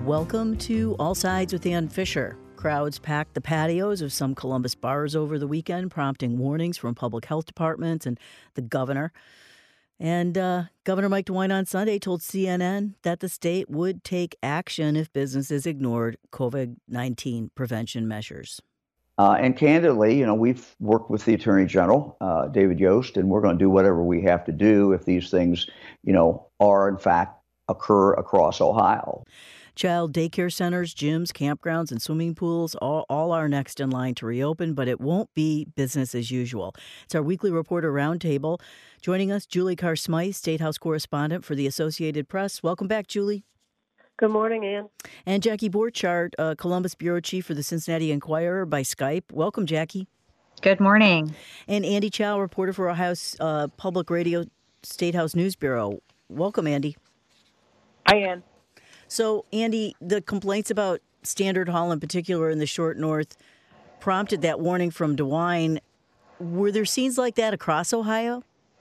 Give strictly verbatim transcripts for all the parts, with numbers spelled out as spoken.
Welcome to All Sides with Ann Fisher. Crowds packed the patios of some Columbus bars over the weekend, prompting warnings from public health departments and the governor. And uh, Governor Mike DeWine on Sunday told C N N that the state would take action if businesses ignored COVID nineteen prevention measures. Uh, and candidly, you know, we've worked with the Attorney General, uh, David Yost, and we're going to do whatever we have to do if these things, you know, are in fact occur across Ohio. Child daycare centers, gyms, campgrounds, and swimming pools all, all are next in line to reopen, but it won't be business as usual. It's our weekly Reporter Roundtable. Joining us, Julie Carr-Smythe, State House correspondent for the Associated Press. Welcome back, Julie. Good morning, Ann. And Jackie Borchardt, uh, Columbus bureau chief for the Cincinnati Enquirer by Skype. Welcome, Jackie. Good morning. And Andy Chow, reporter for Ohio's uh, Public Radio State House News Bureau. Welcome, Andy. Hi, Ann. So, Andy, the complaints about Standard Hall in particular in the Short North prompted that warning from DeWine. Were there scenes like that across Ohio?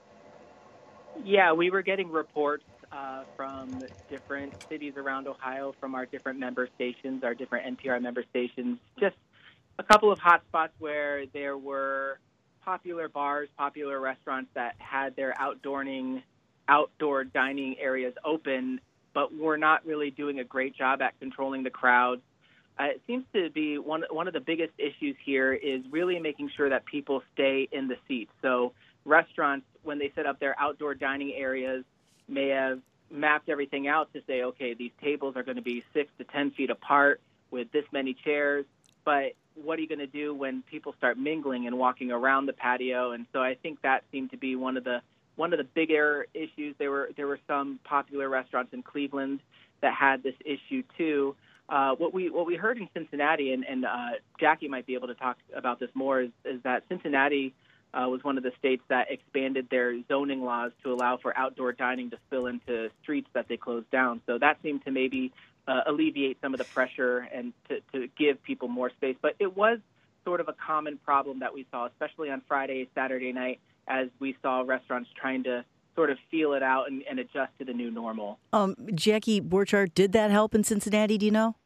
Yeah, we were getting reports uh, from different cities around Ohio, from our different member stations, our different N P R member stations, just a couple of hot spots where there were popular bars, popular restaurants that had their outdooring, outdoor dining areas open, but we're not really doing a great job at controlling the crowds. Uh, it seems to be one one of the biggest issues here is really making sure that people stay in the seats. So restaurants, when they set up their outdoor dining areas, may have mapped everything out to say, okay, these tables are going to be six to ten feet apart with this many chairs. But what are you going to do when people start mingling and walking around the patio? And so I think that seemed to be one of the One of the bigger issues. There were there were some popular restaurants in Cleveland that had this issue too. Uh, what we what we heard in Cincinnati, and, and uh, Jackie might be able to talk about this more, is, is that Cincinnati uh, was one of the states that expanded their zoning laws to allow for outdoor dining to spill into streets that they closed down. So that seemed to maybe uh, alleviate some of the pressure and to, to give people more space. But it was sort of a common problem that we saw, especially on Friday, Saturday night, as we saw restaurants trying to sort of feel it out and, and adjust to the new normal. Um, Jackie Borchardt, did that help in Cincinnati? Do you know?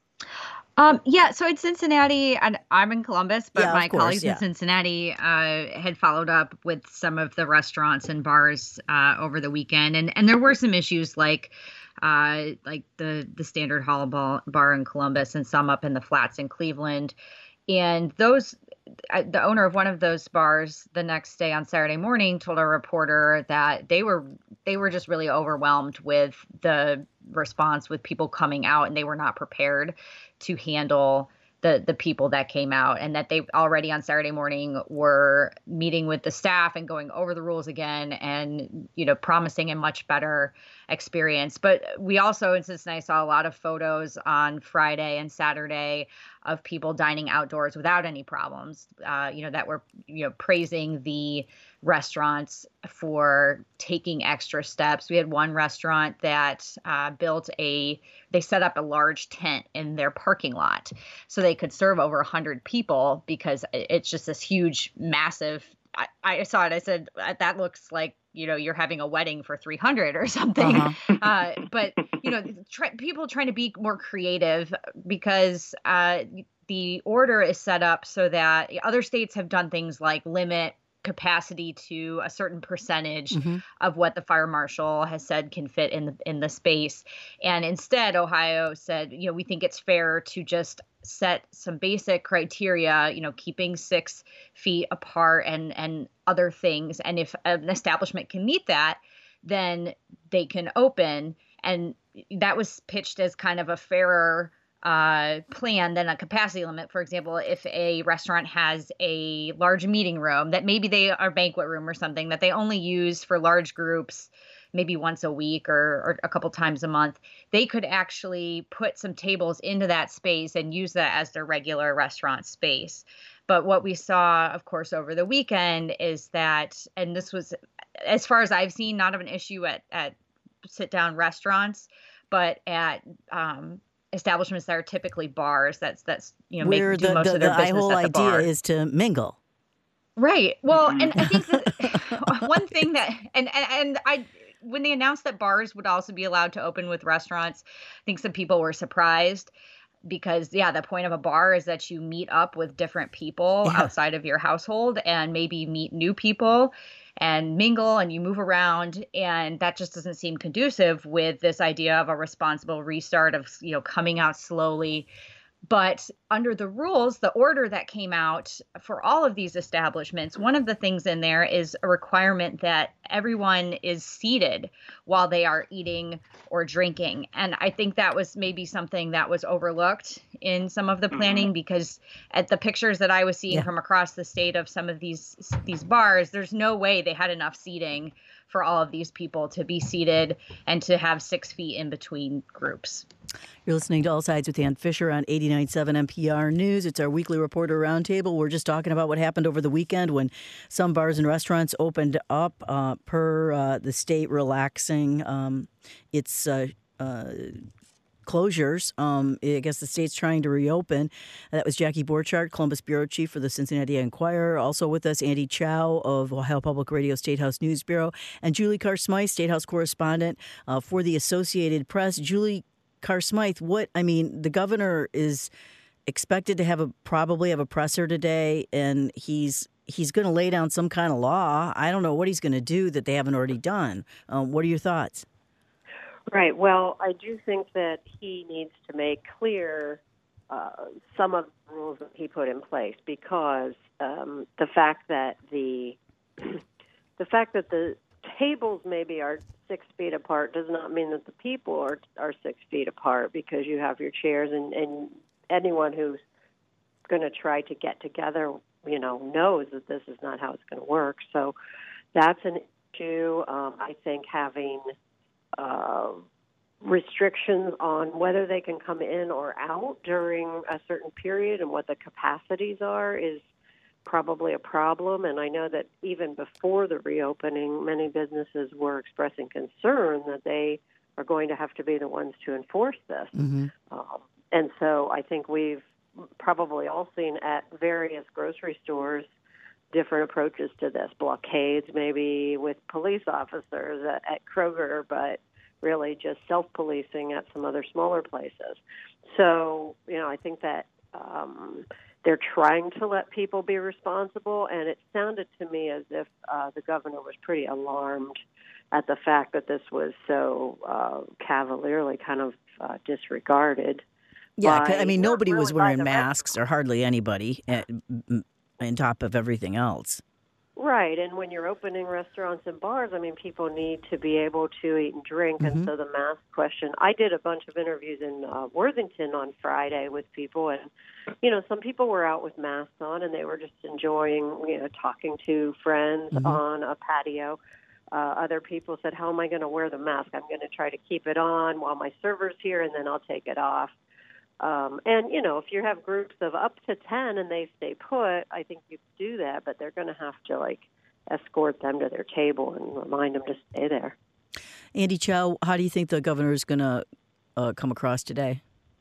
Um, yeah, so in Cincinnati, and I'm in Columbus, but Yeah, of my course, colleagues yeah. in Cincinnati uh, had followed up with some of the restaurants and bars uh, over the weekend, and, and there were some issues like uh, like the the Standard Hall bar, bar in Columbus and some up in the Flats in Cleveland, and those. The owner of one of those bars the next day on Saturday morning told a reporter that they were they were just really overwhelmed with the response, with people coming out, and they were not prepared to handle the the people that came out, and that they already on Saturday morning were meeting with the staff and going over the rules again, and you know promising a much better experience. But we also in Cincinnati saw a lot of photos on Friday and Saturday of people dining outdoors without any problems, uh, you know, that were, you know, praising the restaurants for taking extra steps. We had one restaurant that uh, built a, they set up a large tent in their parking lot so they could serve over one hundred people, because it's just this huge, massive, I, I saw it, I said, that looks like, you know, you're having a wedding for three hundred or something. Uh-huh. uh, but, you know, try, people trying to be more creative, because uh, the order is set up so that other states have done things like limit capacity to a certain percentage mm-hmm. of what the fire marshal has said can fit in the in the space. And instead, Ohio said, you know, we think it's fair to just set some basic criteria, you know, keeping six feet apart and, and other things. And if an establishment can meet that, then they can open. And that was pitched as kind of a fairer uh, plan than a capacity limit. For example, if a restaurant has a large meeting room that maybe they are banquet room or something that they only use for large groups, maybe once a week or, or a couple times a month, they could actually put some tables into that space and use that as their regular restaurant space. But what we saw, of course, over the weekend is that, and this was, as far as I've seen, not of an issue at, at sit-down restaurants, but at um, establishments that are typically bars. That's that's you know where make, the, do most the, of their the business whole at the idea bar. is to mingle. Right. Well, and I think that one thing that, and, and, and I, when they announced that bars would also be allowed to open with restaurants, I think some people were surprised because, yeah, the point of a bar is that you meet up with different people Yeah. outside of your household and maybe meet new people and mingle and you move around. And that just doesn't seem conducive with this idea of a responsible restart of, you know, coming out slowly. But under the rules, the order that came out for all of these establishments, one of the things in there is a requirement that everyone is seated while they are eating or drinking. And I think that was maybe something that was overlooked in some of the planning, because at the pictures that I was seeing Yeah. from across the state of some of these these bars, there's no way they had enough seating for all of these people to be seated and to have six feet in between groups. You're listening to All Sides with Ann Fisher on eighty-nine point seven N P R News. It's our weekly Reporter Roundtable. We're just talking about what happened over the weekend when some bars and restaurants opened up uh, per uh, the state relaxing um, its uh, uh, closures. Um, I guess the state's trying to reopen. That was Jackie Borchardt, Columbus Bureau Chief for the Cincinnati Enquirer. Also with us, Andy Chow of Ohio Public Radio State House News Bureau, and Julie Carr-Smythe, State House correspondent uh, for the Associated Press. Julie Carr-Smythe, what, I mean, the governor is expected to have a, probably have a presser today, and he's he's going to lay down some kind of law. I don't know what he's going to do that they haven't already done. Um, what are your thoughts? Right. Well, I do think that he needs to make clear uh, some of the rules that he put in place, because um, the fact that the the fact that the tables maybe are six feet apart does not mean that the people are are six feet apart, because you have your chairs, and, and anyone who's going to try to get together, you know, knows that this is not how it's going to work. So that's an issue. Um, I think having uh, restrictions on whether they can come in or out during a certain period and what the capacities are is probably a problem. And I know that even before the reopening, many businesses were expressing concern that they are going to have to be the ones to enforce this. Mm-hmm. Um, and so I think we've probably all seen at various grocery stores different approaches to this, blockades maybe with police officers at, at Kroger, but really just self-policing at some other smaller places. So, you know, I think that um, they're trying to let people be responsible, and it sounded to me as if uh, the governor was pretty alarmed at the fact that this was so uh, cavalierly kind of uh, disregarded. Yeah, by, I mean, nobody really was by wearing the masks, or hardly anybody, at, on top of everything else. Right, and when you're opening restaurants and bars, I mean, people need to be able to eat and drink, Mm-hmm. and so the mask question. I did a bunch of interviews in uh, Worthington on Friday with people, and, you know, some people were out with masks on, and they were just enjoying, you know, talking to friends Mm-hmm. on a patio. Uh, other people said, how am I going to wear the mask? I'm going to try to keep it on while my server's here, and then I'll take it off. Um, and, you know, if you have groups of up to ten and they stay put, I think you can do that, but they're going to have to, like, escort them to their table and remind them to stay there. Andy Chow, how do you think the governor is going to uh, come across today?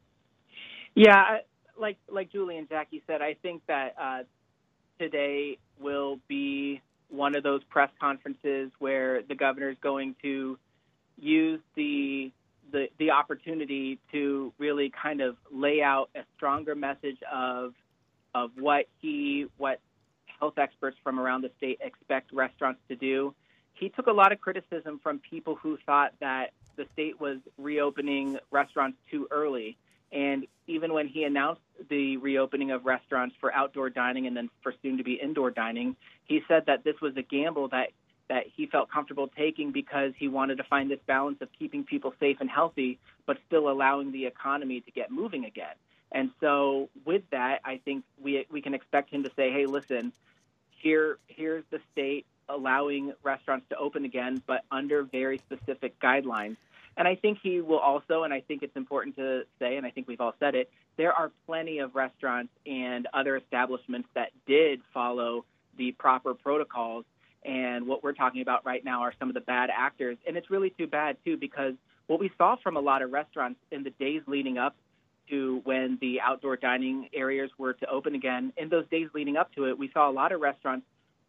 Yeah, I- like like Julie and Jackie said, I think that uh, today will be one of those press conferences where the governor is going to use the the the opportunity to really kind of lay out a stronger message of of what he what health experts from around the state expect restaurants to do. He took a lot of criticism from people who thought that the state was reopening restaurants too early. And even when he announced the reopening of restaurants for outdoor dining and then for soon-to-be indoor dining, he said that this was a gamble that, that he felt comfortable taking because he wanted to find this balance of keeping people safe and healthy, but still allowing the economy to get moving again. And so with that, I think we we can expect him to say, hey, listen, here here's the state allowing restaurants to open again, but under very specific guidelines. And I think he will also, and I think it's important to say, and I think we've all said it, there are plenty of restaurants and other establishments that did follow the proper protocols. And what we're talking about right now are some of the bad actors. And it's really too bad, too, because what we saw from a lot of restaurants in the days leading up to when the outdoor dining areas were to open again, in those days leading up to it, we saw a lot of restaurants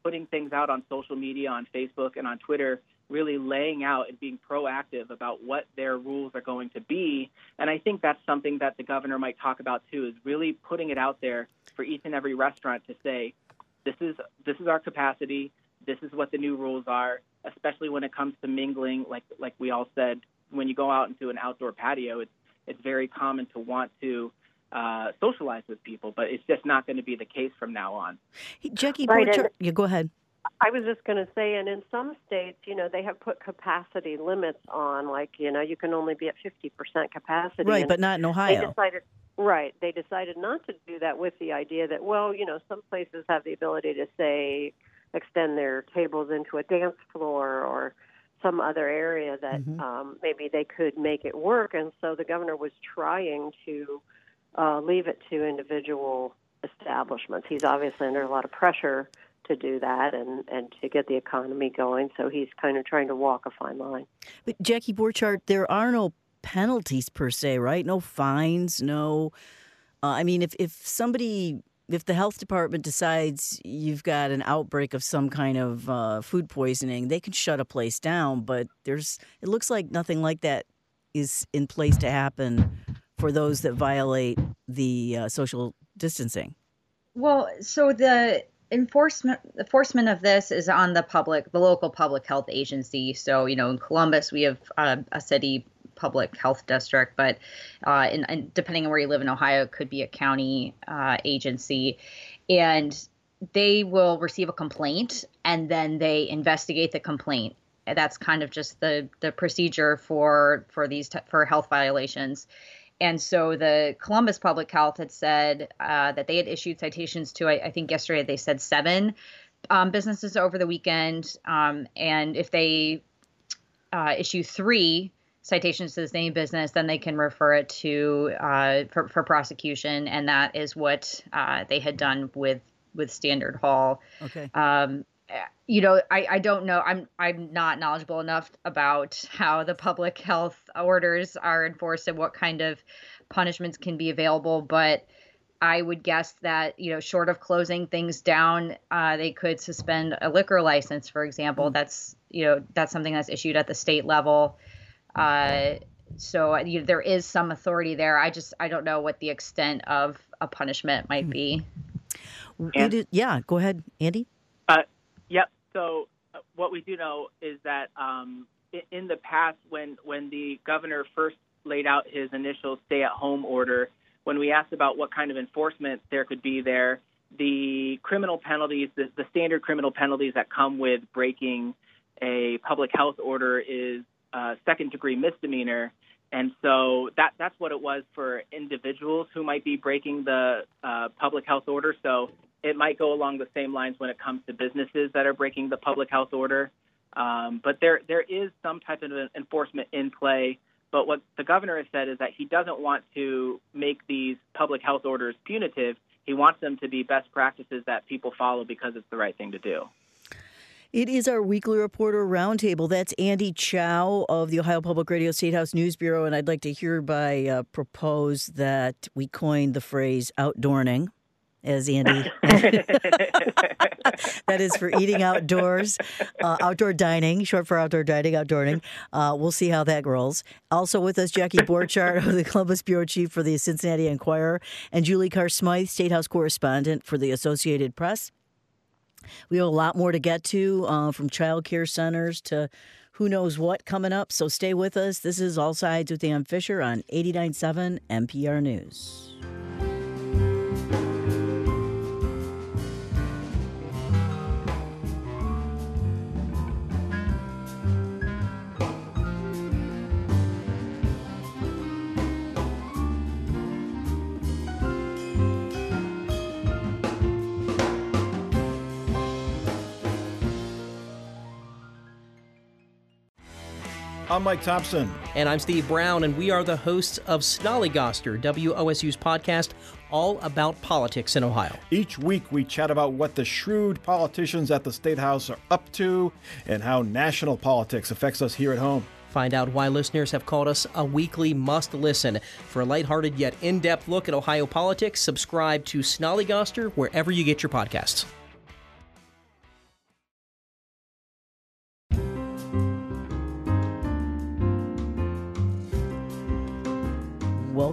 putting things out on social media, on Facebook and on Twitter, really laying out and being proactive about what their rules are going to be. And I think that's something that the governor might talk about too, is really putting it out there for each and every restaurant to say, this is this is our capacity, this is what the new rules are, especially when it comes to mingling. Like like we all said, when you go out into an outdoor patio, it's it's very common to want to uh, socialize with people, but it's just not going to be the case from now on. Hey, Jackie Right, Borchardt, and- yeah, go ahead. I was just going to say, and in some states, you know, they have put capacity limits on, like, you know, you can only be at fifty percent capacity. Right, and but not in they Ohio. decided, right, they decided not to do that with the idea that, well, you know, some places have the ability to, say, extend their tables into a dance floor or some other area that Mhm. um, maybe they could make it work. And so the governor was trying to uh, leave it to individual establishments. He's obviously under a lot of pressure to do that and, and to get the economy going. So he's kind of trying to walk a fine line. But Jackie Borchardt, there are no penalties per se, right? No fines, no. Uh, I mean, if, if somebody, if the health department decides you've got an outbreak of some kind of uh, food poisoning, they can shut a place down. But there's, it looks like nothing like that is in place to happen for those that violate the uh, social distancing. Well, so the enforcement enforcement of this is on the public, the local public health agency. So, you know, in Columbus, we have uh, a city public health district, but uh, in, in, depending on where you live in Ohio, it could be a county uh, agency. And they will receive a complaint and then they investigate the complaint. And that's kind of just the, the procedure for, for these, t- for health violations. And so the Columbus Public Health had said uh, that they had issued citations to, I, I think yesterday they said seven um, businesses over the weekend. Um, and if they uh, issue three citations to the same business, then they can refer it to uh, for, for prosecution. And that is what uh, they had done with with Standard Hall. Okay. Um, you know, I, I don't know. I'm I'm not knowledgeable enough about how the public health orders are enforced and what kind of punishments can be available. But I would guess that, you know, short of closing things down, uh, they could suspend a liquor license, for example. Mm. That's, you know, that's something that's issued at the state level. Uh, so you know, there is some authority there. I just I don't know what the extent of a punishment might be. It is, yeah, go ahead, Andy. Uh, Yep. So uh, what we do know is that um, in, in the past, when when the governor first laid out his initial stay-at-home order, when we asked about what kind of enforcement there could be there, the criminal penalties, the, the standard criminal penalties that come with breaking a public health order is uh, second-degree misdemeanor. And so that that's what it was for individuals who might be breaking the uh, public health order. So it might go along the same lines when it comes to businesses that are breaking the public health order. Um, but there there is some type of enforcement in play. But what the governor has said is that he doesn't want to make these public health orders punitive. He wants them to be best practices that people follow because it's the right thing to do. It is our weekly reporter roundtable. That's Andy Chow of the Ohio Public Radio State House News Bureau. And I'd like to hereby uh, propose that we coin the phrase outdoorning. As Andy, that is for eating outdoors, uh, outdoor dining, short for outdoor dining, outdooring. Uh, we'll see how that rolls. Also with us, Jackie Borchardt, the Columbus Bureau Chief for the Cincinnati Enquirer, and Julie Carr-Smythe, State House Correspondent for the Associated Press. We have a lot more to get to, uh, from child care centers to who knows what coming up. So stay with us. This is All Sides with Ann Fisher on eighty-nine point seven N P R News. I'm Mike Thompson. And I'm Steve Brown, and we are the hosts of Snollygoster, W O S U's podcast, all about politics in Ohio. Each week we chat about what the shrewd politicians at the State House are up to and how national politics affects us here at home. Find out why listeners have called us a weekly must-listen. For a lighthearted yet in-depth look at Ohio politics, subscribe to Snollygoster wherever you get your podcasts.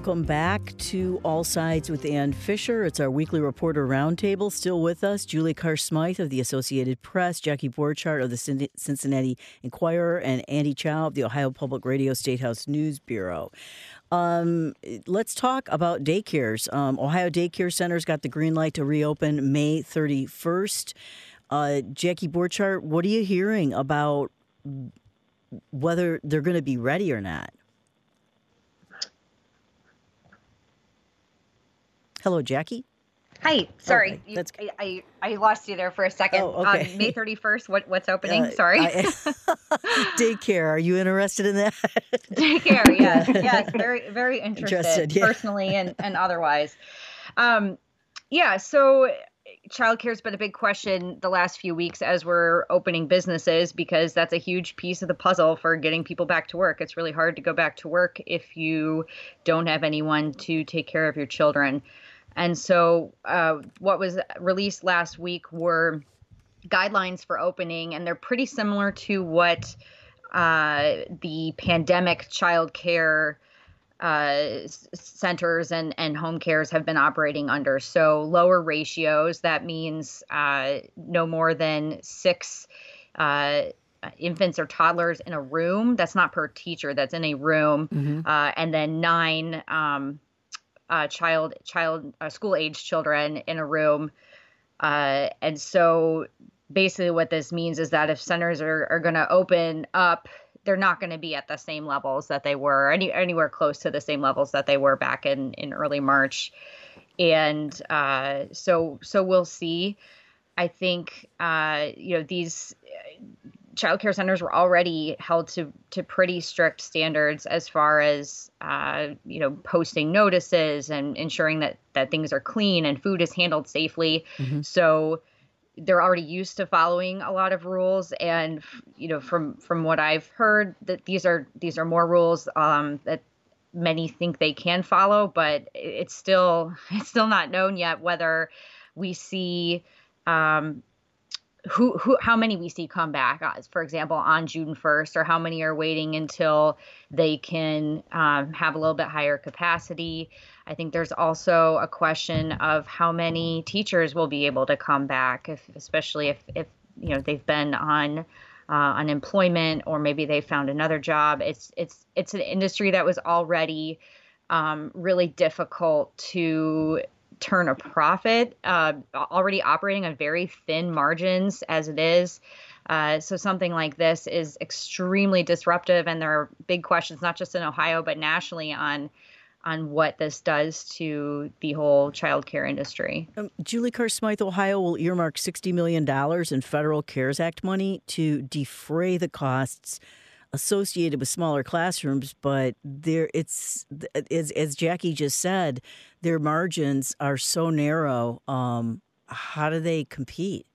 Welcome back to All Sides with Ann Fisher. It's our weekly reporter roundtable. Still with us, Julie Carr-Smythe of the Associated Press, Jackie Borchardt of the Cincinnati Enquirer, and Andy Chow of the Ohio Public Radio Statehouse News Bureau. Um, let's talk about daycares. Um, Ohio Daycare Centers got the green light to reopen May thirty-first. Uh, Jackie Borchardt, what are you hearing about whether they're going to be ready or not? Hello, Jackie. Hi. Sorry, okay, you, that's... I, I I lost you there for a second. Oh, okay. Um, May thirty-first. What what's opening? Uh, Sorry. I, daycare. Are you interested in that? Daycare. Yes. Yes. Very very interested, interested yeah. personally and and otherwise. Um, yeah. So childcare has been a big question the last few weeks as we're opening businesses, because that's a huge piece of the puzzle for getting people back to work. It's really hard to go back to work if you don't have anyone to take care of your children. And so uh, what was released last week were guidelines for opening, and they're pretty similar to what uh, the pandemic child care uh, centers and, and home cares have been operating under. So lower ratios, that means uh, no more than six uh, infants or toddlers in a room. That's not per teacher, that's in a room. Mm-hmm. Uh, and then nine um Uh, child, child, uh, school-age children in a room, uh, and so basically, what this means is that if centers are, are going to open up, they're not going to be at the same levels that they were, any anywhere close to the same levels that they were back in, in early March, and uh, so so we'll see. I think uh, you know these child care centers were already held to, to pretty strict standards as far as, uh, you know, posting notices and ensuring that, that things are clean and food is handled safely. Mm-hmm. So they're already used to following a lot of rules. And, you know, from, from what I've heard, that these are, these are more rules um, that many think they can follow, but it's still, it's still not known yet whether we see, um, Who, who, how many we see come back, for example, on June first, or how many are waiting until they can um, have a little bit higher capacity. I think there's also a question of how many teachers will be able to come back, if, especially if, if you know they've been on uh, unemployment, or maybe they found another job. It's it's it's an industry that was already um, really difficult to turn a profit, uh, already operating on very thin margins as it is. Uh, so something like this is extremely disruptive, and there are big questions, not just in Ohio, but nationally, on on what this does to the whole child care industry. Um, Julie Carr-Smythe, Ohio will earmark sixty million dollars in federal CARES Act money to defray the costs associated with smaller classrooms, but there it's as, as Jackie just said, their margins are so narrow. Um, how do they compete?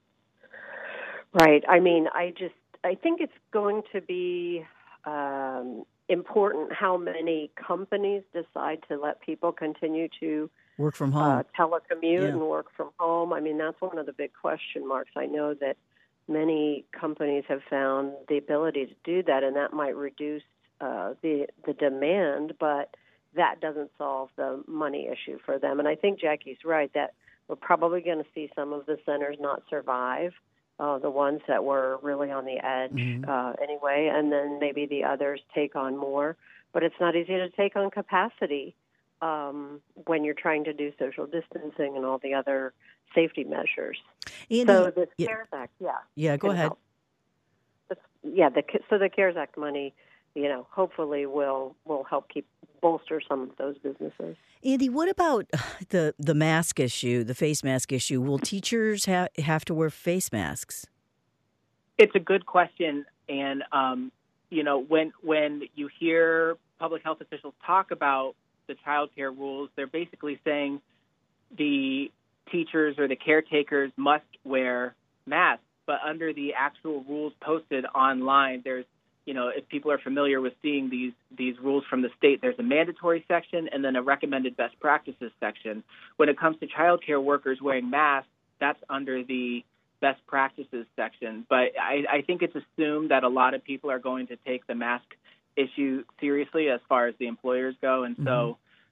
Right. I mean, I just I think it's going to be um, important how many companies decide to let people continue to work from home, uh, telecommute, yeah. and work from home. I mean, that's one of the big question marks. I know that many companies have found the ability to do that, and that might reduce uh, the the demand, but that doesn't solve the money issue for them. And I think Jackie's right that we're probably going to see some of the centers not survive, uh, the ones that were really on the edge mm-hmm. uh, anyway, and then maybe the others take on more. But it's not easy to take on capacity um, when you're trying to do social distancing and all the other safety measures. Andy, so the yeah, CARES Act, yeah. Yeah, go ahead. Help. Yeah, the, so the CARES Act money, you know, hopefully will will help keep bolster some of those businesses. Andy, what about the the mask issue, the face mask issue? Will teachers ha- have to wear face masks? It's a good question, and um, you know, when when you hear public health officials talk about the child care rules, they're basically saying the teachers or the caretakers must wear masks, but under the actual rules posted online, there's, you know, if people are familiar with seeing these these rules from the state, there's a mandatory section and then a recommended best practices section. When it comes to child care workers wearing masks, that's under the best practices section. But I, I think it's assumed that a lot of people are going to take the mask issue seriously as far as the employers go, and mm-hmm. so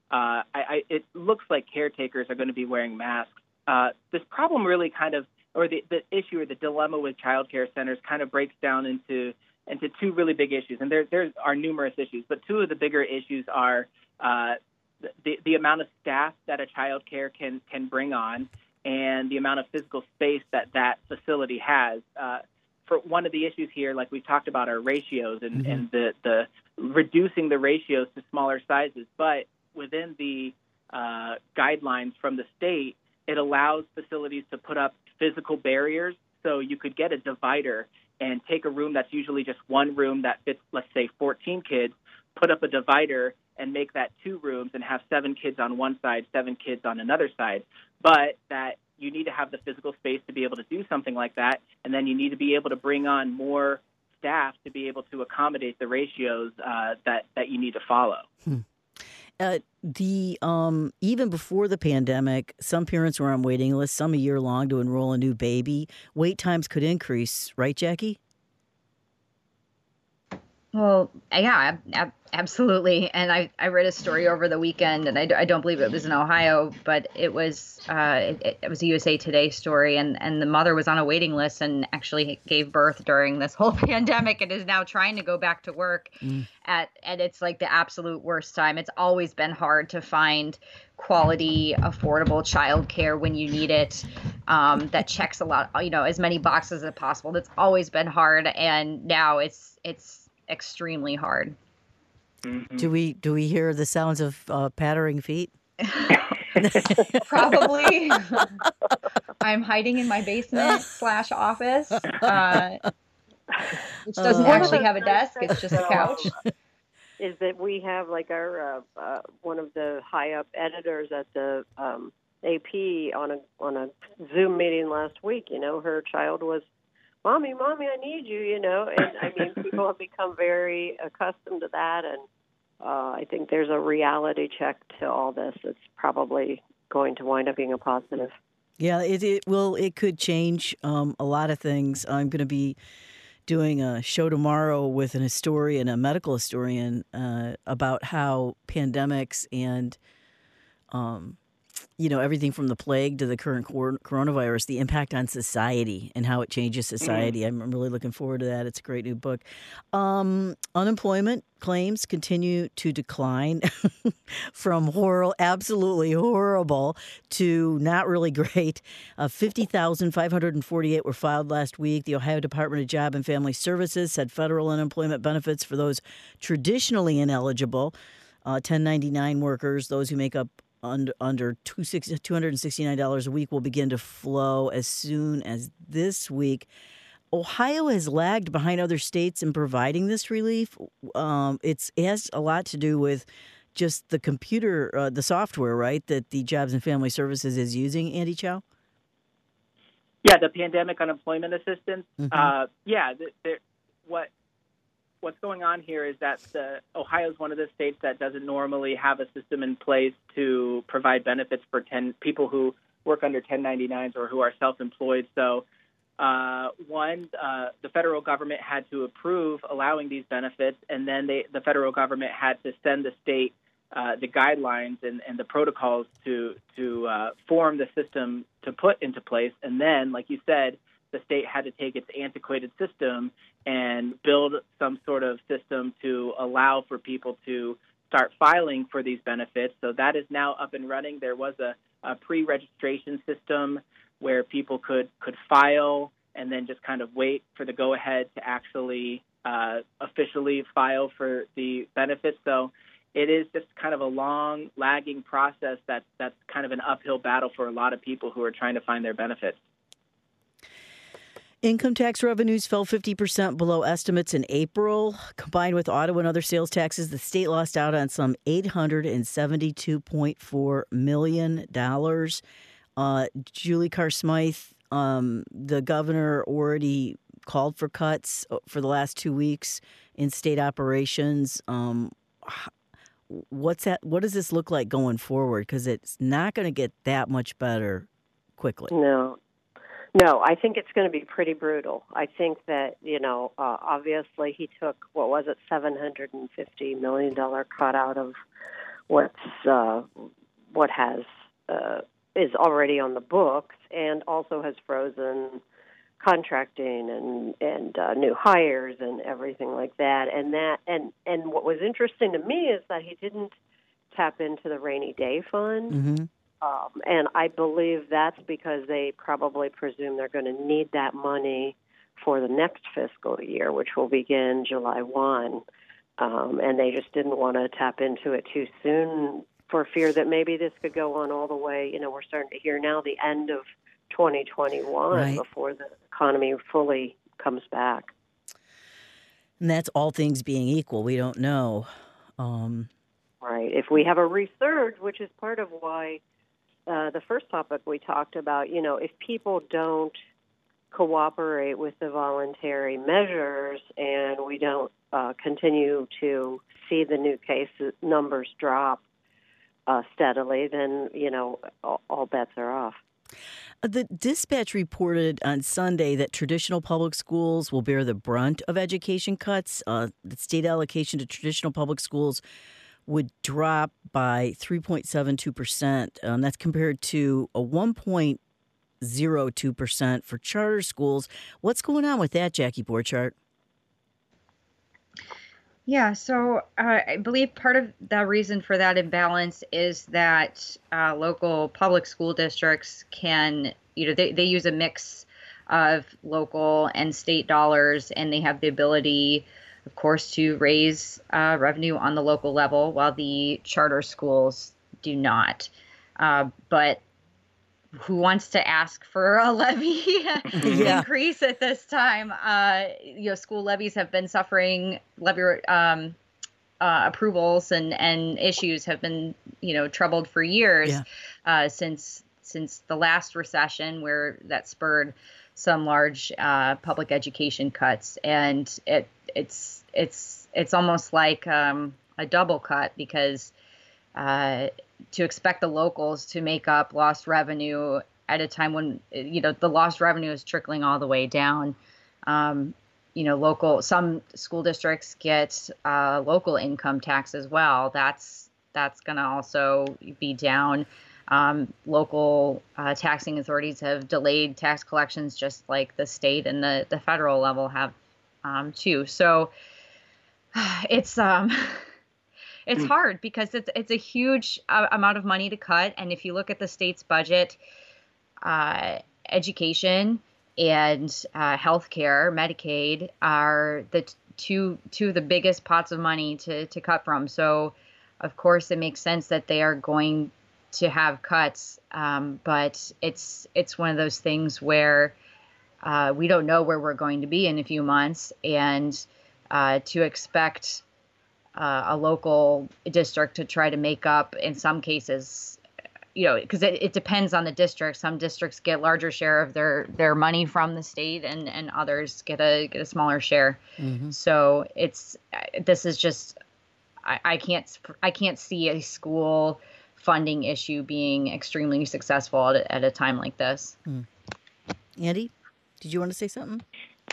uh, I, I, it looks like caretakers are going to be wearing masks. Uh, this problem really kind of, or the, the issue or the dilemma with child care centers kind of breaks down into into two really big issues. And there, there are numerous issues, but two of the bigger issues are uh, the, the amount of staff that a child care can, can bring on and the amount of physical space that that facility has. Uh, for one of the issues here, like we've talked about, are ratios and, mm-hmm. and the, the reducing the ratios to smaller sizes. But within the uh, guidelines from the state, it allows facilities to put up physical barriers. So you could get a divider and take a room that's usually just one room that fits, let's say, fourteen kids, put up a divider and make that two rooms and have seven kids on one side, seven kids on another side. But that you need to have the physical space to be able to do something like that, and then you need to be able to bring on more staff to be able to accommodate the ratios uh, that, that you need to follow. Hmm. Uh, the um, even before the pandemic, some parents were on waiting lists, some a year long, to enroll a new baby. Wait times could increase, right, Jackie? Well, yeah, ab- absolutely. And I, I read a story over the weekend, and I, I don't believe it was in Ohio, but it was uh, it, it was a U S A Today story, and, and the mother was on a waiting list and actually gave birth during this whole pandemic and is now trying to go back to work mm. at and it's like the absolute worst time. It's always been hard to find quality, affordable childcare when you need it. Um, that checks a lot, you know, as many boxes as possible. That's always been hard, and now it's it's. extremely hard. Mm-hmm. Do we do we hear the sounds of uh, pattering feet? Probably. I'm hiding in my basement slash office, uh, which doesn't uh, actually have a desk. It's just a couch. Is that we have like our uh, uh, one of the high up editors at the um, A P on a on a Zoom meeting last week. You know, her child was, Mommy, Mommy, I need you, you know. And, I mean, people have become very accustomed to that, and uh, I think there's a reality check to all this. It's probably going to wind up being a positive. Yeah, it, it will. It could change um, a lot of things. I'm going to be doing a show tomorrow with an historian, a medical historian, uh, about how pandemics and um you know, everything from the plague to the current coronavirus, the impact on society and how it changes society. Mm-hmm. I'm really looking forward to that. It's a great new book. Um, unemployment claims continue to decline from horrible, absolutely horrible to not really great. Uh, fifty thousand five hundred forty-eight were filed last week. The Ohio Department of Job and Family Services said federal unemployment benefits for those traditionally ineligible, uh, ten ninety-nine workers, those who make up Under, under two hundred sixty-nine dollars a week, will begin to flow as soon as this week. Ohio has lagged behind other states in providing this relief. Um, it's, it has a lot to do with just the computer, uh, the software, right, that the Jobs and Family Services is using, Andy Chow? Yeah, the pandemic unemployment assistance. Mm-hmm. Uh, yeah, the, the, what what's going on here is that the, Ohio is one of the states that doesn't normally have a system in place to provide benefits for ten people who work under ten ninety-nines or who are self-employed. So, uh, one, uh, the federal government had to approve allowing these benefits, and then they, the federal government had to send the state uh, the guidelines and, and the protocols to to uh, form the system to put into place. And then, like you said, the state had to take its antiquated system and build some sort of system to allow for people to start filing for these benefits. So that is now up and running. There was a, a pre-registration system where people could, could file and then just kind of wait for the go-ahead to actually uh, officially file for the benefits. So it is just kind of a long, lagging process that, that's kind of an uphill battle for a lot of people who are trying to find their benefits. Income tax revenues fell fifty percent below estimates in April. Combined with auto and other sales taxes, the state lost out on some eight hundred seventy-two point four million dollars. Uh, Julie Carr Smythe, um, the governor, already called for cuts for the last two weeks in state operations. Um, what's that? What does this look like going forward? Because it's not going to get that much better quickly. No. No, I think it's going to be pretty brutal. I think that, you know, uh, obviously he took, what was it, seven hundred fifty million dollars cut out of what's uh, what has uh, is already on the books, and also has frozen contracting and and uh, new hires and everything like that. And that and and what was interesting to me is that he didn't tap into the rainy day fund. Mm-hmm. Um, and I believe that's because they probably presume they're going to need that money for the next fiscal year, which will begin July first. Um, and they just didn't want to tap into it too soon for fear that maybe this could go on all the way. You know, we're starting to hear now the end of twenty twenty-one right. before the economy fully comes back. And that's all things being equal. We don't know. Um, right. If we have a resurge, which is part of why uh, the first topic we talked about, you know, if people don't cooperate with the voluntary measures and we don't uh, continue to see the new case numbers drop uh, steadily, then, you know, all, all bets are off. The Dispatch reported on Sunday that traditional public schools will bear the brunt of education cuts. Uh, the state allocation to traditional public schools would drop by three point seven two percent. Um, that's compared to a one point zero two percent for charter schools. What's going on with that, Jackie Borchardt? Yeah, so uh, I believe part of the reason for that imbalance is that uh, local public school districts can, you know, they, they use a mix of local and state dollars, and they have the ability, of course, to raise uh, revenue on the local level, while the charter schools do not. Uh, but who wants to ask for a levy yeah. increase at this time? Uh, you know, school levies have been suffering, levy um, uh, approvals and, and issues have been, you know, troubled for years yeah. uh, since since the last recession, where that spurred some large uh, public education cuts, and it it's it's it's almost like um, a double cut, because uh, to expect the locals to make up lost revenue at a time when, you know, the lost revenue is trickling all the way down. Um, you know, local, some school districts get uh, local income tax as well. That's that's going to also be down. Um, local uh, taxing authorities have delayed tax collections, just like the state and the, the federal level have um, too. So it's um, it's hard because it's it's a huge uh, amount of money to cut. And if you look at the state's budget, uh, education and uh, healthcare, Medicaid are the t- two two of the biggest pots of money to to cut from. So, of course, it makes sense that they are going to have cuts, um, but it's it's one of those things where uh, we don't know where we're going to be in a few months, and uh, to expect uh, a local district to try to make up in some cases, you know, because it, it depends on the district. Some districts get larger share of their their money from the state, and and others get a get a smaller share. Mm-hmm. So it's this is just I, I can't I can't see a school funding issue being extremely successful at a, at a time like this. Mm. Andy, did you want to say something?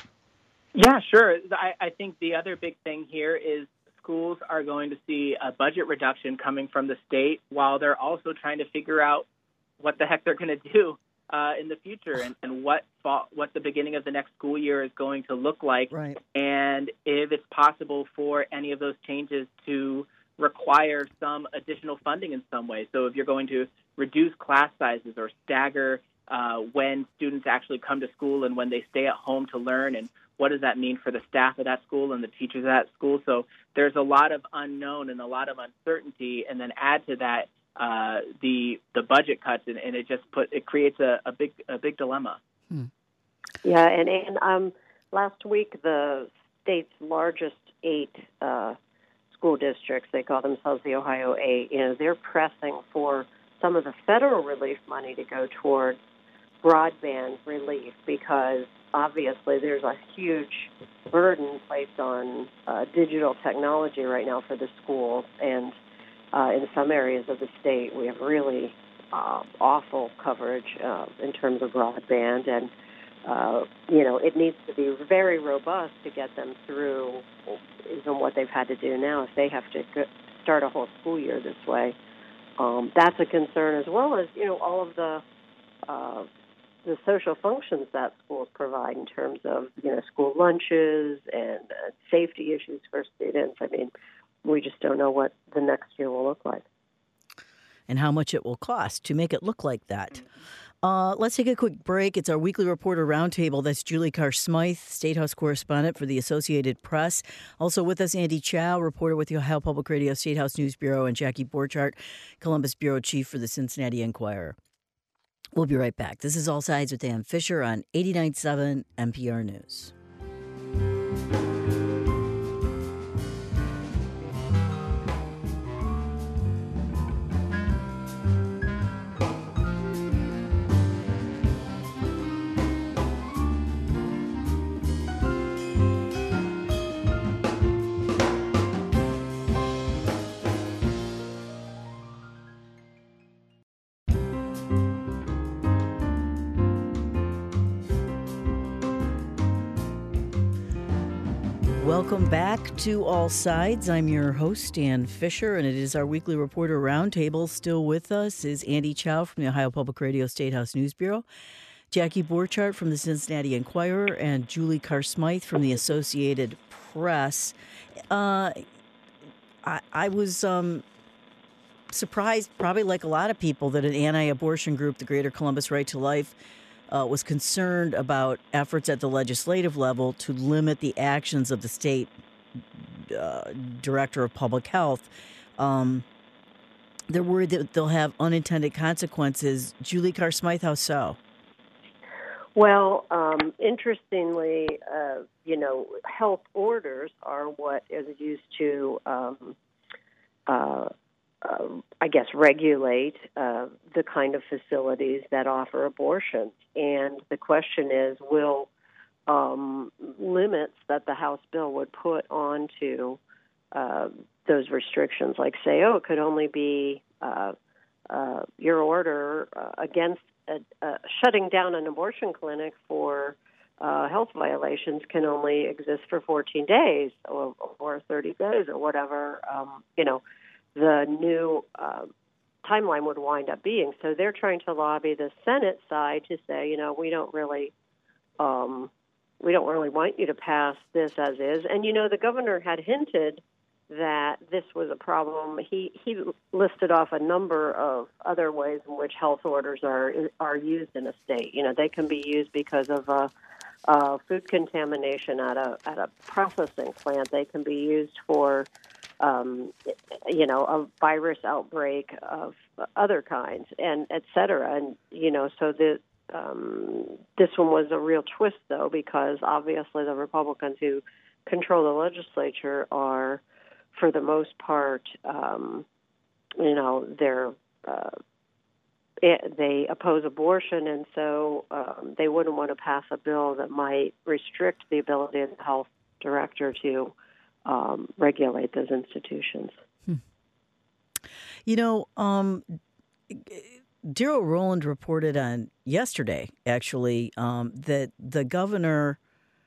Yeah, sure. I, I think the other big thing here is schools are going to see a budget reduction coming from the state, while they're also trying to figure out what the heck they're going to do uh, in the future, and, and what fall, what the beginning of the next school year is going to look like, right. And if it's possible for any of those changes to require some additional funding in some way. So if you're going to reduce class sizes or stagger uh, when students actually come to school and when they stay at home to learn, and what does that mean for the staff of that school and the teachers of that school? So there's a lot of unknown and a lot of uncertainty, and then add to that uh, the the budget cuts, and, and it just put it creates a, a big a big dilemma. Hmm. Yeah, and and um, last week the state's largest eight uh, school districts, they call themselves the Ohio Eight, you know, they're pressing for some of the federal relief money to go towards broadband relief, because obviously there's a huge burden placed on uh, digital technology right now for the schools, and uh, in some areas of the state we have really uh, awful coverage uh, in terms of broadband, and uh, you know, it needs to be very robust to get them through even what they've had to do now. If they have to go, start a whole school year this way. Um, that's a concern, as well as, you know, all of the uh, the social functions that schools provide in terms of, you know, school lunches and uh, safety issues for students. I mean, we just don't know what the next year will look like. And how much it will cost to make it look like that. Uh, let's take a quick break. It's our weekly reporter roundtable. That's Julie Carr-Smythe, State House correspondent for the Associated Press. Also with us, Andy Chow, reporter with the Ohio Public Radio State House News Bureau, and Jackie Borchardt, Columbus Bureau Chief for the Cincinnati Enquirer. We'll be right back. This is All Sides with Dan Fisher on eighty-nine point seven N P R News. Welcome back to All Sides. I'm your host, Dan Fisher, and it is our weekly reporter roundtable. Still with us is Andy Chow from the Ohio Public Radio State House News Bureau, Jackie Borchardt from the Cincinnati Enquirer, and Julie Carr-Smythe from the Associated Press. Uh, I, I was um, surprised, probably like a lot of people, that an anti-abortion group, the Greater Columbus Right to Life, Uh, was concerned about efforts at the legislative level to limit the actions of the state uh, director of public health. Um, they're worried that they'll have unintended consequences. Julie Carr-Smythe, how so? Well, um, interestingly, uh, you know, health orders are what is used to, um, uh, uh, I guess, regulate uh, the kind of facilities that offer abortions. And the question is, will um, limits that the House bill would put onto uh, those restrictions, like say, oh, it could only be uh, uh, your order uh, against uh, uh, shutting down an abortion clinic for uh, health violations can only exist for fourteen days or, or thirty days or whatever, um, you know, the new uh, timeline would wind up being. So they're trying to lobby the Senate side to say, you know, we don't really, um, we don't really want you to pass this as is. And you know, the governor had hinted that this was a problem. He he listed off a number of other ways in which health orders are are used in a state. You know, they can be used because of a, a food contamination at a at a processing plant. They can be used for Um, you know, a virus outbreak of other kinds, and et cetera. And, you know, so the, um, this one was a real twist, though, because obviously the Republicans who control the legislature are, for the most part, um, you know, they're, uh, they oppose abortion, and so um, they wouldn't want to pass a bill that might restrict the ability of the health director to Um, regulate those institutions. Hmm. You know, um, Darrell Rowland reported on yesterday, actually, um, that the governor,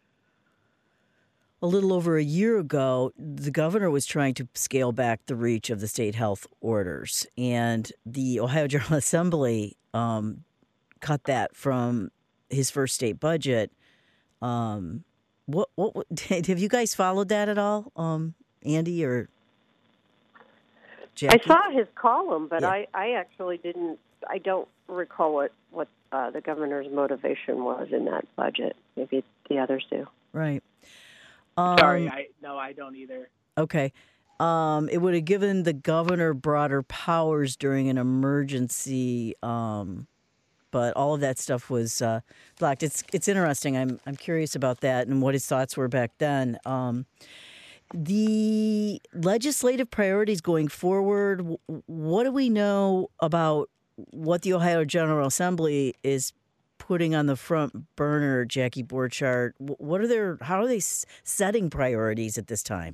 a little over a year ago, the governor was trying to scale back the reach of the state health orders, and the Ohio General Assembly um, cut that from his first state budget. Um What, what, what have you guys followed that at all, um, Andy or Jackie? I saw his column, but yeah. I, I actually didn't. I don't recall what what uh, the governor's motivation was in that budget. Maybe the others do. Right. Um, Sorry, I no, I don't either. Okay. Um, it would have given the governor broader powers during an emergency. Um, But all of that stuff was uh, blocked. It's it's interesting. I'm I'm curious about that and what his thoughts were back then. Um, the legislative priorities going forward. What do we know about what the Ohio General Assembly is putting on the front burner, Jackie Borchardt? What are their? How are they setting priorities at this time?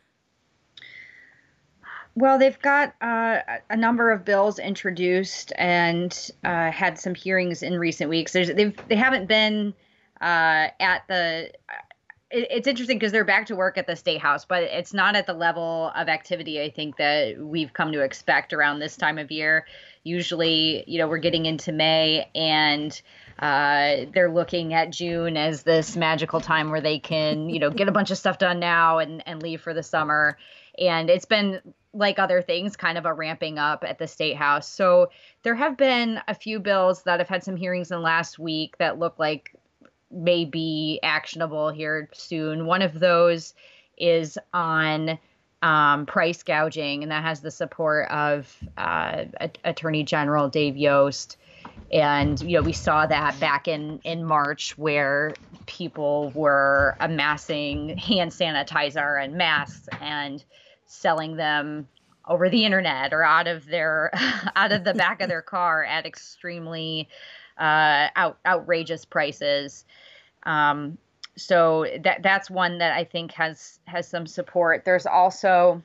Well, they've got uh, a number of bills introduced and uh, had some hearings in recent weeks. There's, they've, they haven't been uh, at the it, it's interesting because they're back to work at the State House, but it's not at the level of activity I think that we've come to expect around this time of year. Usually, you know, we're getting into May and uh, they're looking at June as this magical time where they can, you know, get a bunch of stuff done now and, and leave for the summer. And it's been, like other things, kind of a ramping up at the State House. So there have been a few bills that have had some hearings in the last week that look like may be actionable here soon. One of those is on um, price gouging, and that has the support of uh, Attorney General Dave Yost. And, you know, we saw that back in, in March where people were amassing hand sanitizer and masks and selling them over the internet or out of their out of the back of their car at extremely uh, out, outrageous prices. Um, so that that's one that I think has has some support. There's also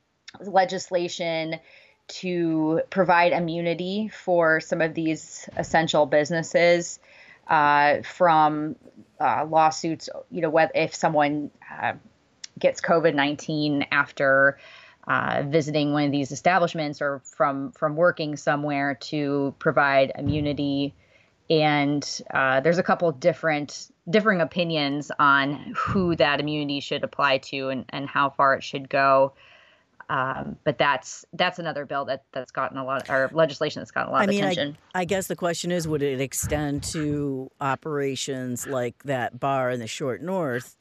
legislation to provide immunity for some of these essential businesses uh, from uh, lawsuits. You know, whether if someone uh, gets COVID nineteen after uh, visiting one of these establishments or from from working somewhere, to provide immunity. And uh, there's a couple different differing opinions on who that immunity should apply to and, and how far it should go. Um, but that's that's another bill that, that's gotten a lot, or legislation that's gotten a lot I of mean, attention. I, I guess the question is, would it extend to operations like that bar in the Short North,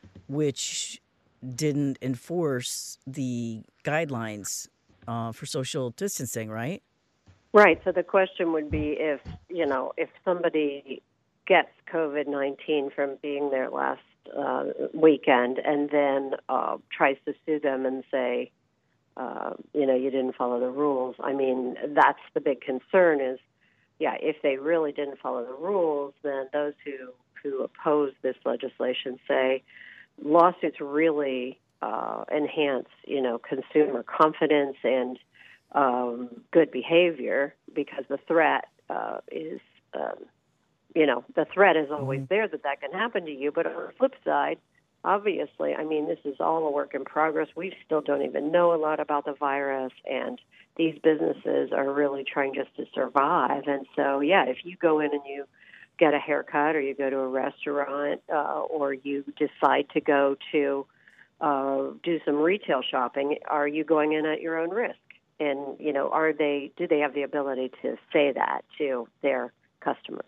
which didn't enforce the guidelines uh, for social distancing, right? Right. So the question would be if, you know, if somebody gets COVID nineteen from being there last uh, weekend and then uh, tries to sue them and say, uh, you know, you didn't follow the rules. I mean, that's the big concern is, yeah, if they really didn't follow the rules, then those who, who oppose this legislation say lawsuits really uh, enhance, you know, consumer confidence and um, good behavior, because the threat uh, is, um, you know, the threat is always there that that can happen to you. But on the flip side, obviously, I mean, this is all a work in progress. We still don't even know a lot about the virus, and these businesses are really trying just to survive. And so, yeah, if you go in and you get a haircut or you go to a restaurant uh, or you decide to go to uh, do some retail shopping, are you going in at your own risk? And, you know, are they, do they have the ability to say that to their customers?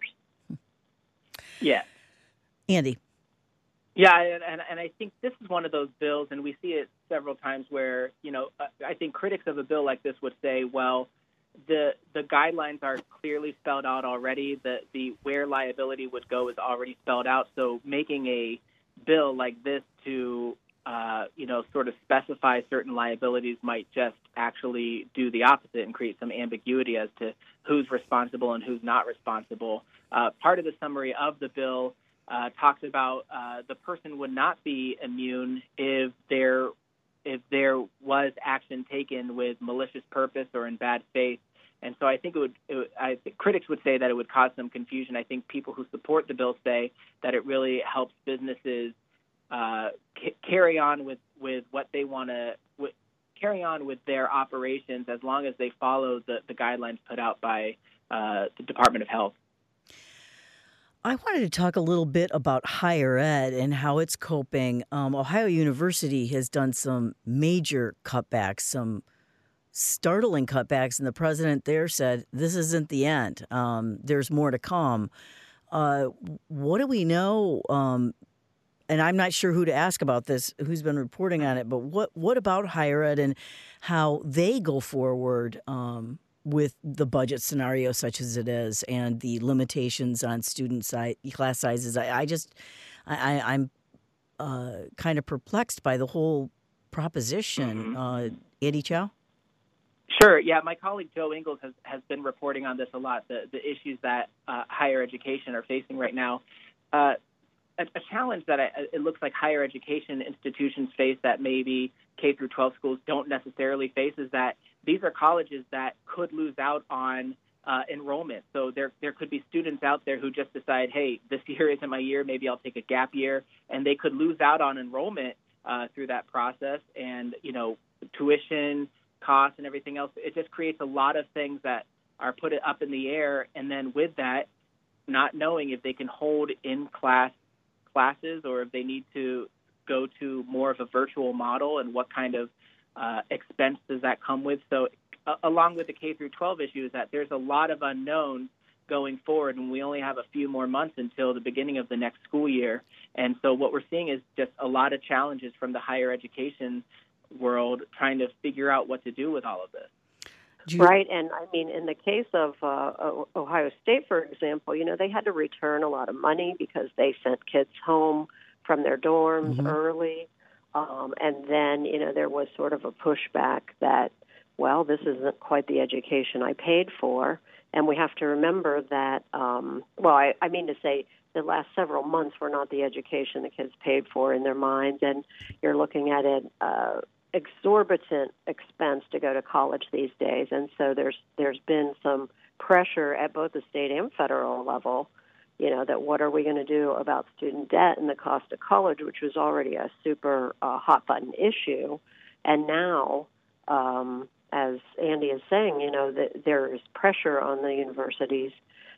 Yeah. Andy. Yeah, and, and, and I think this is one of those bills, and we see it several times where, you know, I think critics of a bill like this would say, well, the the guidelines are clearly spelled out already. The, the where liability would go is already spelled out. So making a bill like this to, uh, you know, sort of specify certain liabilities might just actually do the opposite and create some ambiguity as to who's responsible and who's not responsible. Uh, part of the summary of the bill uh, talks about uh, the person would not be immune if there if there was action taken with malicious purpose or in bad faith. And so I think it would, it would I think critics would say that it would cause some confusion. I think people who support the bill say that it really helps businesses uh, c- carry on with, with what they want to w- carry on with their operations as long as they follow the, the guidelines put out by uh, the Department of Health. I wanted to talk a little bit about higher ed and how it's coping. Um, Ohio University has done some major cutbacks, some startling cutbacks, and the president there said, this isn't the end. Um, there's more to come. Uh, what do we know? Um, and I'm not sure who to ask about this, who's been reporting on it, but what, what about higher ed and how they go forward um, with the budget scenario such as it is and the limitations on student size, class sizes? I, I just, I, I'm uh, kind of perplexed by the whole proposition. Mm-hmm. Uh, Andy Chow? Sure. Yeah, my colleague Joe Ingles has, has been reporting on this a lot, the, the issues that uh, higher education are facing right now. Uh, a, a challenge that I, it looks like higher education institutions face that maybe K through twelve schools don't necessarily face is that these are colleges that could lose out on uh, enrollment. So there there could be students out there who just decide, hey, this year isn't my year. Maybe I'll take a gap year, and they could lose out on enrollment uh, through that process. And you know, tuition costs and everything else. It just creates a lot of things that are put up in the air. And then with that, not knowing if they can hold in class classes or if they need to go to more of a virtual model, and what kind of uh, expense does that come with. So uh, along with the K through twelve issue is that there's a lot of unknowns going forward, and we only have a few more months until the beginning of the next school year. And so what we're seeing is just a lot of challenges from the higher education world trying to figure out what to do with all of this. You... Right, and I mean, in the case of uh, Ohio State, for example, you know, they had to return a lot of money because they sent kids home from their dorms mm-hmm. early, um, and then, you know, there was sort of a pushback that, well, this isn't quite the education I paid for, and we have to remember that, um, well, I, I mean to say, the last several months were not the education the kids paid for in their minds, and you're looking at it uh, exorbitant expense to go to college these days, and so there's there's been some pressure at both the state and federal level, you know, that what are we going to do about student debt and the cost of college, which was already a super uh, hot button issue, and now, um, as Andy is saying, you know, that there is pressure on the universities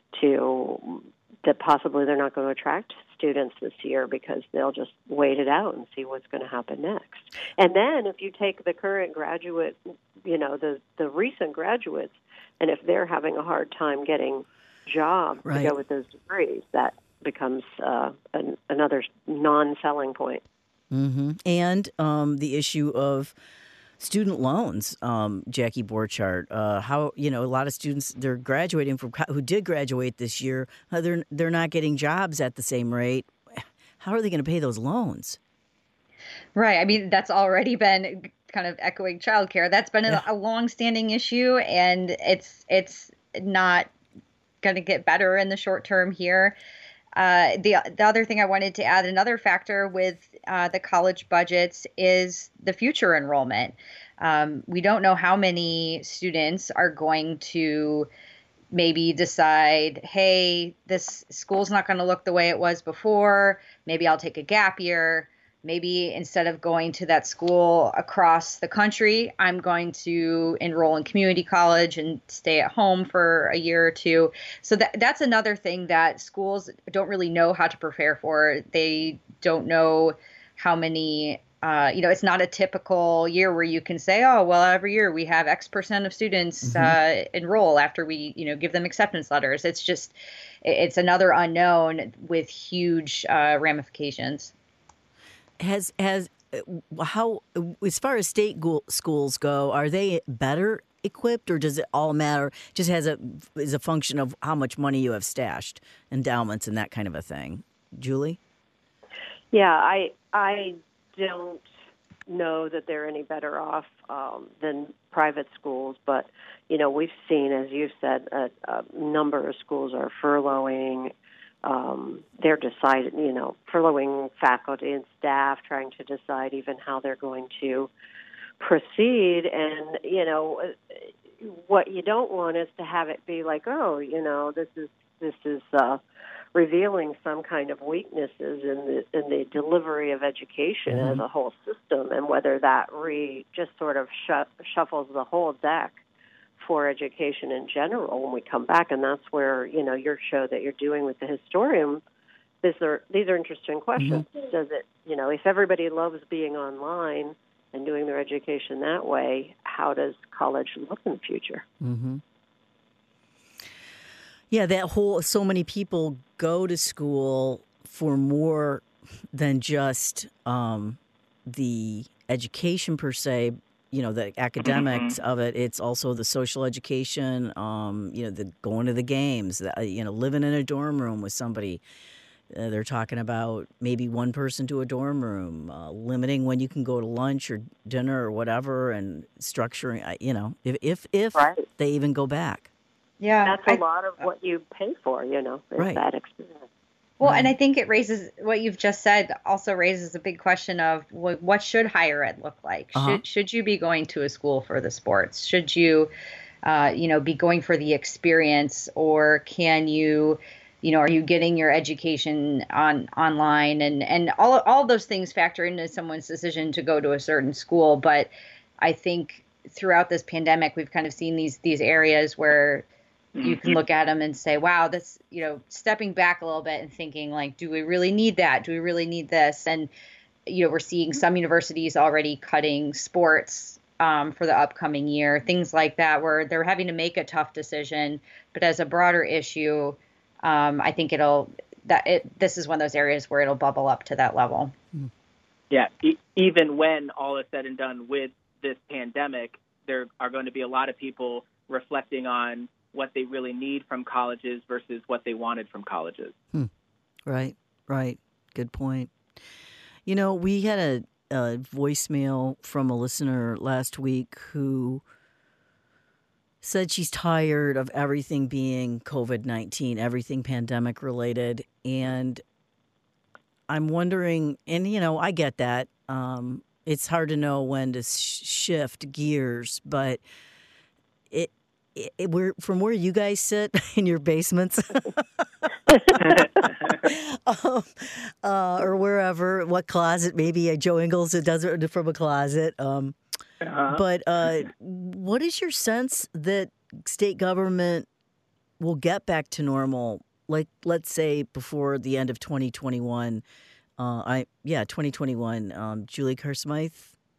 to that possibly they're not going to attract students this year because they'll just wait it out and see what's going to happen next. And then if you take the current graduate, you know, the, the recent graduates, and if they're having a hard time getting jobs right. to go with those degrees, that becomes uh, an, another non-selling point. Mm-hmm. And um, the issue of student loans, um, Jackie Borchardt. Uh, how you know a lot of students they're graduating from who did graduate this year. Uh, they're they're not getting jobs at the same rate. How are they going to pay those loans? Right. I mean, that's already been kind of echoing childcare. That's been yeah. a, a long-standing issue, and it's it's not going to get better in the short term here. Uh, the the other thing I wanted to add, another factor with uh, the college budgets is the future enrollment. Um, we don't know how many students are going to maybe decide, hey, this school's not going to look the way it was before. Maybe I'll take a gap year. Maybe instead of going to that school across the country, I'm going to enroll in community college and stay at home for a year or two. So that that's another thing that schools don't really know how to prepare for. They don't know how many, uh, you know, it's not a typical year where you can say, oh, well, every year we have X percent of students mm-hmm. uh, enroll after we, you know, give them acceptance letters. It's just, it's another unknown with huge uh, ramifications. Has has how as far as state go- schools go, are they better equipped, or does it all matter? Just has a is a function of how much money you have stashed, endowments, and that kind of a thing. Julie? Yeah, I I don't know that they're any better off um, than private schools, but you know we've seen, as you've said, a, a number of schools are furloughing. Um, they're deciding, you know, furloughing faculty and staff, trying to decide even how they're going to proceed. And, you know, what you don't want is to have it be like, oh, you know, this is this is uh, revealing some kind of weaknesses in the in the delivery of education mm-hmm. as a whole system, and whether that re just sort of sh- shuffles the whole deck for education in general when we come back. And that's where, you know, your show that you're doing with the historian, these are, these are interesting questions. Mm-hmm. Does it, you know, if everybody loves being online and doing their education that way, how does college look in the future? Mm-hmm. Yeah, that whole, so many people go to school for more than just um, the education per se, you know, the academics mm-hmm. of it. It's also the social education, um, you know, the going to the games, the, you know, living in a dorm room with somebody. Uh, they're talking about maybe one person to a dorm room, uh, limiting when you can go to lunch or dinner or whatever, and structuring, you know, if if, if right. they even go back. Yeah. That's a I, lot of what you pay for, you know, is right. that experience. Well, and I think it raises, what you've just said also raises a big question of what, what should higher ed look like? Uh-huh. Should should you be going to a school for the sports? Should you uh, you know, be going for the experience, or can you, you know, are you getting your education on online, and and all all those things factor into someone's decision to go to a certain school. But I think throughout this pandemic, we've kind of seen these these areas where you can look at them and say, wow, that's, you know, stepping back a little bit and thinking, like, do we really need that? Do we really need this? And, you know, we're seeing some universities already cutting sports um, for the upcoming year, things like that, where they're having to make a tough decision. But as a broader issue, um, I think it'll, that it, this is one of those areas where it'll bubble up to that level. Yeah, e- even when all is said and done with this pandemic, there are going to be a lot of people reflecting on what they really need from colleges versus what they wanted from colleges. Hmm. Right, right. Good point. You know, we had a, a voicemail from a listener last week who said she's tired of everything being COVID nineteen, everything pandemic related. And I'm wondering, and, you know, I get that. Um, it's hard to know when to sh- shift gears, but it, It, it, we're, from where you guys sit in your basements um, uh, or wherever, what closet, maybe uh, Joe Ingles does it from a closet. Um, uh-huh. But uh, what is your sense that state government will get back to normal? Like, let's say before the end of twenty twenty-one. Uh, I yeah, twenty twenty-one. Um, Julie Carr Smythe.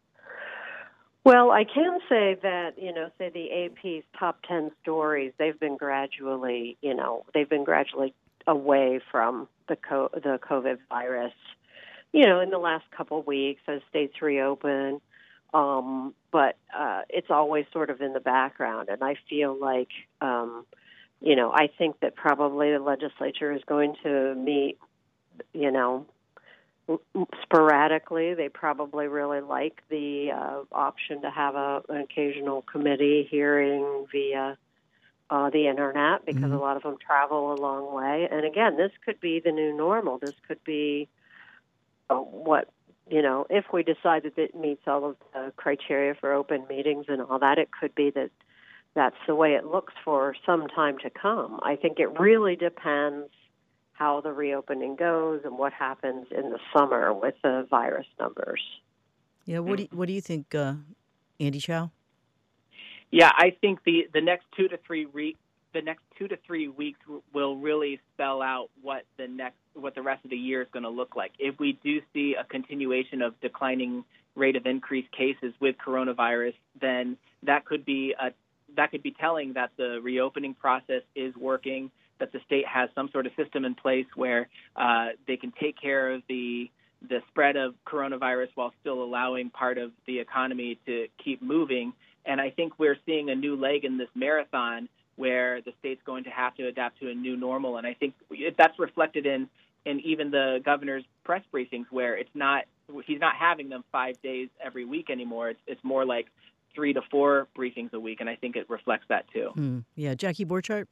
Well, I can say that, you know, say the A P's top ten stories, they've been gradually, you know, they've been gradually away from the co- the COVID virus, you know, in the last couple of weeks as states reopen. Um, but uh, it's always sort of in the background. And I feel like, um, you know, I think that probably the legislature is going to meet, you know, sporadically. They probably really like the uh, option to have a, an occasional committee hearing via uh, the internet, because mm-hmm. a lot of them travel a long way. And again, this could be the new normal. This could be uh, what, you know, if we decide that it meets all of the criteria for open meetings and all that, it could be that that's the way it looks for some time to come. I think it really depends how the reopening goes and what happens in the summer with the virus numbers. Yeah, what do you, what do you think, uh, Andy Chow? Yeah, I think the, the next two to three re- the next two to three weeks will really spell out what the next what the rest of the year is going to look like. If we do see a continuation of declining rate of increased cases with coronavirus, then that could be a that could be telling that the reopening process is working, that the state has some sort of system in place where uh, they can take care of the the spread of coronavirus while still allowing part of the economy to keep moving. And I think we're seeing a new leg in this marathon where the state's going to have to adapt to a new normal. And I think that's reflected in, in even the governor's press briefings, where it's not he's not having them five days every week anymore. It's, it's more like three to four briefings a week. And I think it reflects that too. Hmm. Yeah. Jackie Borchardt.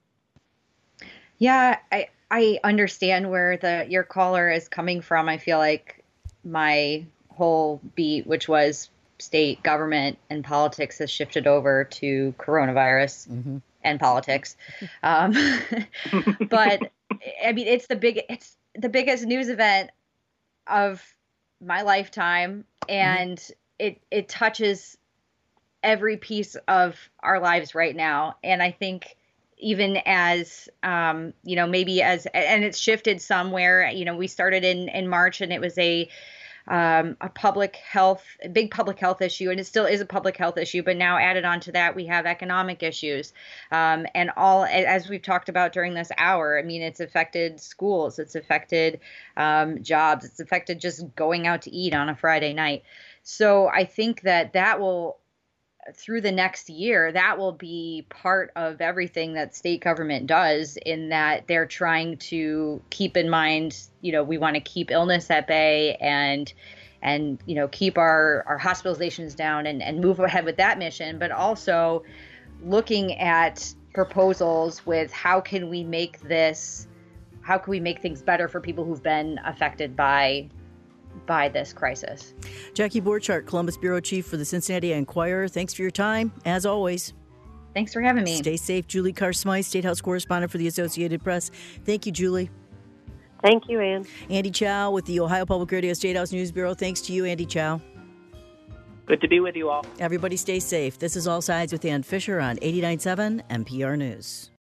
Yeah, I I understand where the your caller is coming from. I feel like my whole beat, which was state government and politics, has shifted over to coronavirus mm-hmm. and politics. Um, but I mean, it's the big it's the biggest news event of my lifetime, and mm-hmm. it it touches every piece of our lives right now. And I think, even as, um, you know, maybe as, and it's shifted somewhere, you know, we started in, in March, and it was a, um, a public health, a big public health issue, and it still is a public health issue, but now added on to that, we have economic issues. Um, and all, as we've talked about during this hour, I mean, it's affected schools, it's affected, um, jobs, it's affected just going out to eat on a Friday night. So I think that that will, through the next year, that will be part of everything that state government does, in that they're trying to keep in mind, you know, we want to keep illness at bay and, and, you know, keep our, our hospitalizations down and, and move ahead with that mission, but also looking at proposals with how can we make this, how can we make things better for people who've been affected by by this crisis. Jackie Borchardt, Columbus Bureau Chief for the Cincinnati Enquirer. Thanks for your time, as always. Thanks for having me. Stay safe. Julie Carr-Smythe, State House correspondent for the Associated Press. Thank you, Julie. Thank you, Ann. Andy Chow with the Ohio Public Radio State House News Bureau. Thanks to you, Andy Chow. Good to be with you all. Everybody stay safe. This is All Sides with Ann Fisher on eighty-nine point seven N P R News.